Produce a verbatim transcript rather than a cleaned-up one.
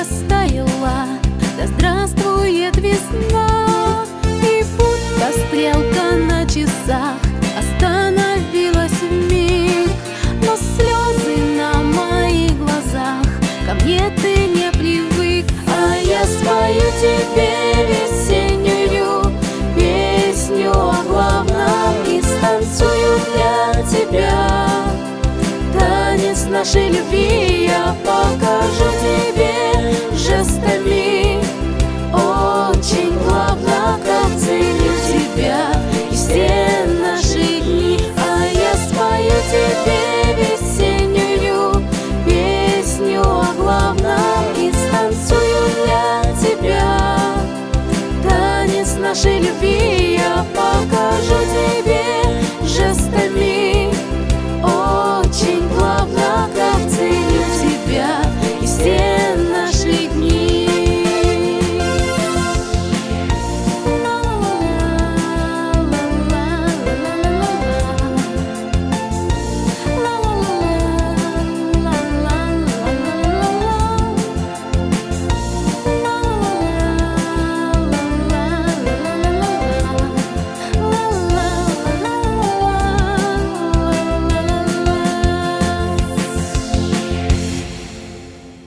растаяла, да здравствует весна. И будто стрелка на часах остановилась вмиг, но слезы на моих глазах, ко мне ты не привык. А я спою тебе весеннюю песню о главном и станцую для тебя танец нашей любви. Я покажу тебе жестами очень главно, как ценю тебя и все наши дни. А я спою тебе весеннюю песню о главном и станцую для тебя танец нашей любви.